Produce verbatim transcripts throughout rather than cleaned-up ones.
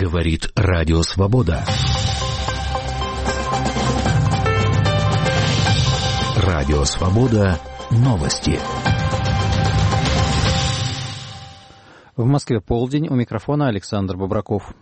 Говорит Радио Свобода. Радио Свобода. Новости. В Москве полдень. У микрофона Александр Бобраков.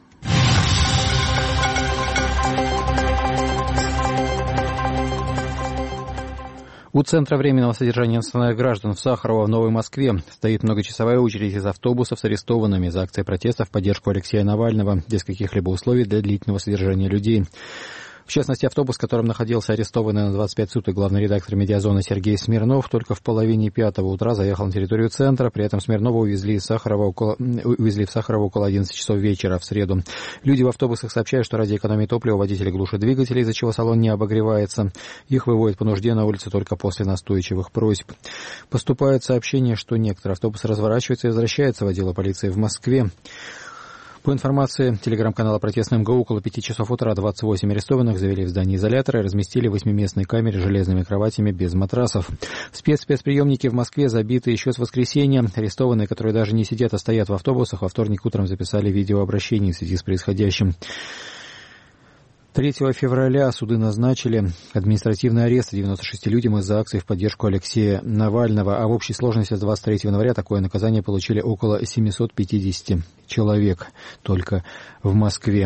У Центра временного содержания иностранных граждан в Сахарово в Новой Москве стоит многочасовая очередь из автобусов с арестованными за акцией протеста в поддержку Алексея Навального без каких-либо условий для длительного содержания людей. В частности, автобус, в котором находился арестованный на двадцать пять суток главный редактор «Медиазоны» Сергей Смирнов, только в половине пятого утра заехал на территорию центра. При этом Смирнова увезли, из Сахарова около, увезли в Сахарово около одиннадцати часов вечера в среду. Люди в автобусах сообщают, что ради экономии топлива водители глушат двигатели, из-за чего салон не обогревается. Их выводят по нужде на улице только после настойчивых просьб. Поступает сообщение, что некоторые автобусы разворачиваются и возвращаются в отдел полиции в Москве. По информации телеграм-канала «Протестный МГУ», около пяти часов утра двадцать восемь арестованных завели в здании изолятора и разместили в восьмиместной камере с железными кроватями без матрасов. Спецспецприемники в Москве забиты еще с воскресенья. Арестованные, которые даже не сидят, а стоят в автобусах, во вторник утром записали видеообращение в связи с происходящим. третьего февраля суды назначили административный арест девяноста шести людям из-за акции в поддержку Алексея Навального, а в общей сложности с двадцать третьего января такое наказание получили около семьсот пятьдесят человек только в Москве.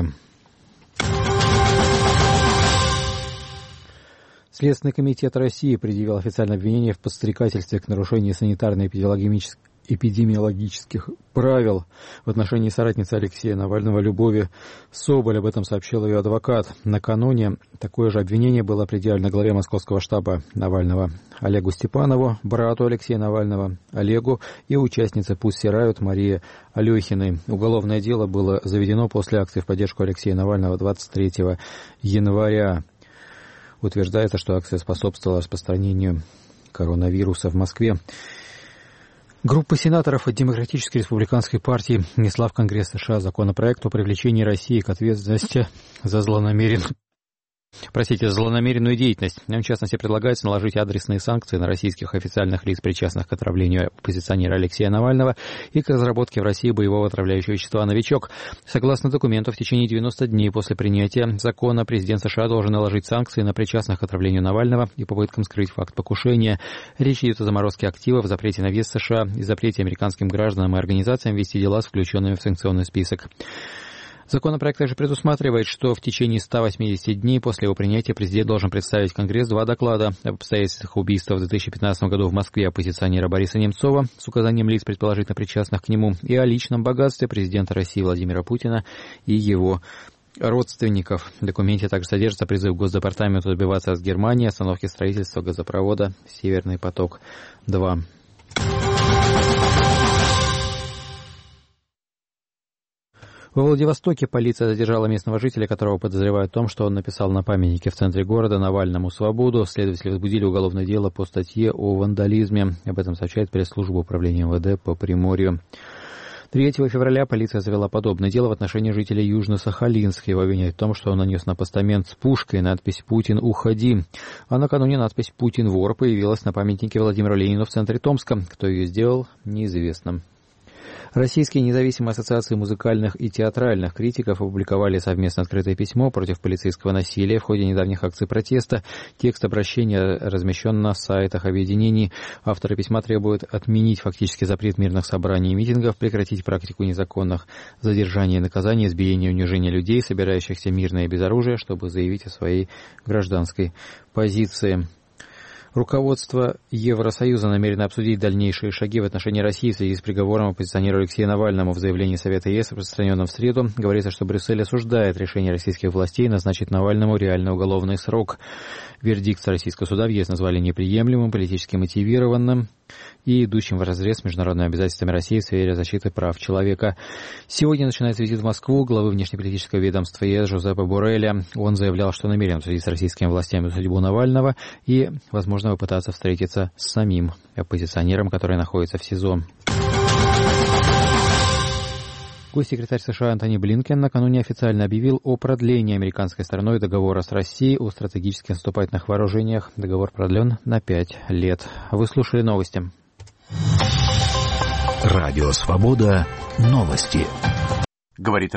Следственный комитет России предъявил официальное обвинение в подстрекательстве к нарушению санитарно-эпидемиологических эпидемиологических правил в отношении соратницы Алексея Навального Любови Соболь. Об этом сообщил ее адвокат. Накануне такое же обвинение было предъявлено главе московского штаба Навального Олегу Степанову, брату Алексея Навального Олегу и участнице «Пусть Riot» Марии Алехиной. Уголовное дело было заведено после акции в поддержку Алексея Навального двадцать третьего января. Утверждается, что акция способствовала распространению коронавируса в Москве. Группа сенаторов от Демократической республиканской партии внесла в Конгресс США законопроект о привлечении России к ответственности за злонамеренную, простите, злонамеренную деятельность. В частности, предлагается наложить адресные санкции на российских официальных лиц, причастных к отравлению оппозиционера Алексея Навального и к разработке в России боевого отравляющего вещества «Новичок». Согласно документу, в течение девяноста дней после принятия закона президент США должен наложить санкции на причастных к отравлению Навального и попыткам скрыть факт покушения. Речь идет о заморозке активов, запрете на въезд США и запрете американским гражданам и организациям вести дела с включенными в санкционный список. Законопроект также предусматривает, что в течение ста восьмидесяти дней после его принятия президент должен представить в Конгресс два доклада об обстоятельствах убийства в две тысячи пятнадцатом году в Москве оппозиционера Бориса Немцова с указанием лиц, предположительно причастных к нему, и о личном богатстве президента России Владимира Путина и его родственников. В документе также содержится призыв Госдепартаменту добиваться от Германии остановки строительства газопровода «Северный поток-два». Во Владивостоке полиция задержала местного жителя, которого подозревают в том, что он написал на памятнике в центре города Навальному свободу. Следователи возбудили уголовное дело по статье о вандализме. Об этом сообщает пресс-служба управления эм вэ дэ по Приморью. третьего февраля полиция завела подобное дело в отношении жителя Южно-Сахалинска. Его обвиняют в том, что он нанес на постамент с пушкой надпись «Путин, уходи». А накануне надпись «Путин, вор» появилась на памятнике Владимиру Ленину в центре Томска. Кто ее сделал, неизвестно. Российские независимые ассоциации музыкальных и театральных критиков опубликовали совместно открытое письмо против полицейского насилия в ходе недавних акций протеста. Текст обращения размещен на сайтах объединений. Авторы письма требуют отменить фактически запрет мирных собраний и митингов, прекратить практику незаконных задержаний и наказаний, избиения и унижения людей, собирающихся мирно и без оружия, чтобы заявить о своей гражданской позиции. Руководство Евросоюза намерено обсудить дальнейшие шаги в отношении России в связи с приговором оппозиционеру Алексею Навальному. В заявлении Совета ЕС, распространенном в среду, говорится, что Брюссель осуждает решение российских властей назначить Навальному реальный уголовный срок. Вердикт российского суда в ЕС назвали неприемлемым, политически мотивированным и идущим вразрез с международными обязательствами России в сфере защиты прав человека. Сегодня начинается визит в Москву главы внешнеполитического ведомства ЕС Жозепа Борреля. Он заявлял, что намерен обсудить с российскими властями судьбу Навального и, возможно, попытаться встретиться с самим оппозиционером, который находится в СИЗО. Госсекретарь США Антони Блинкен накануне официально объявил о продлении американской стороной договора с Россией о стратегических наступательных вооружениях. Договор продлен на пять лет. Вы слушали новости. Радио Свобода. Новости. Говорит